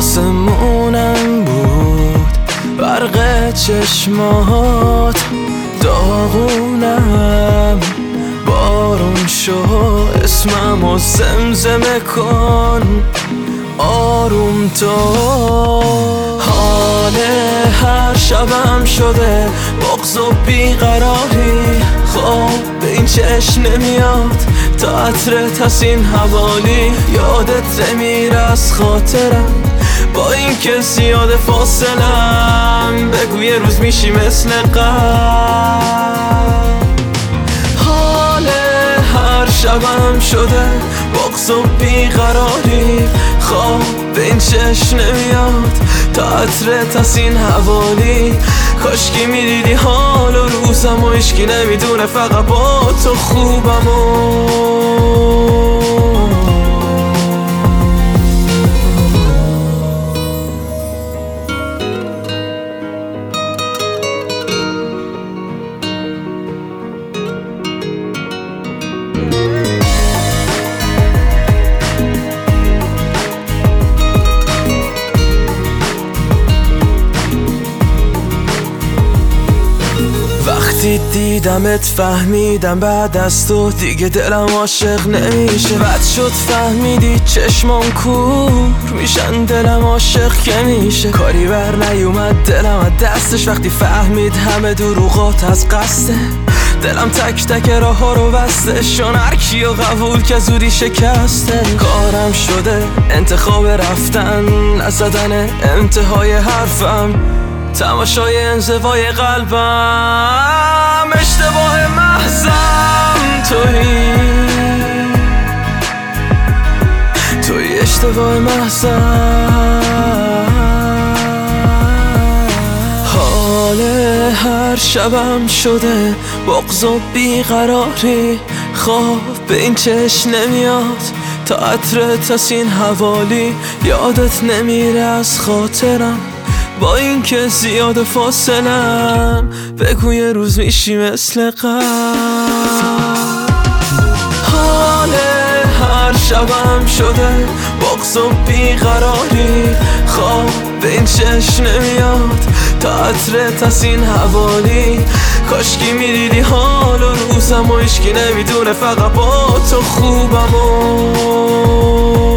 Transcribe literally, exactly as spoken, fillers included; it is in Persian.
آسمونم بود برق چشمات، داغونم بارون شو، اسممو زمزمه کن آروم تو. حال هر شبم شده بغض و بیقراری، خب به این چشم نمیاد تا عطرت هست این حوالی. یادت نمیره از خاطرم با این که زیاد فاصلم، بگو یه روز میشی مثل قبل. حال هر شبم شده بغض و بیقراری، خواب به این چشم نمیاد تا عطرت هست این حوالی. کاشکی میدیدی حال و روزم و هیچکی نمیدونه فقط با تو خوبم و وقتی دیدمت فهمیدم بعد از تو دیگه دلم عاشق نمیشه. بد شد فهمیدی چشمام کور میشن، دلم عاشق که میشه. کاری بر نیومد دلم از دستش وقتی فهمید همه دروغات از قصده. دلم تک تک راه ها رو بسته، شون هر کیو قبول که زودی شکسته. کارم شده انتخاب رفتن، نزدن انتهای حرفم، تماشای انزوای قلبم. اشتباه محضم تویی، تویی اشتباه محضم. حال هر شبم شده بغض و بیقراری، خواب به این چشم نمیاد تا عطرت هست این حوالی. یادت نمیره از خاطرم با این که زیاد فاصلم، بگو یه روز میشی مثل قبل. حال هر شبم شده بغض و بیقراری، خواب به این چشم نمیاد تا عطرت هست این حوالی. کاشکی میدیدی حال و روزم و هیچکی نمیدونه فقط با تو خوبم و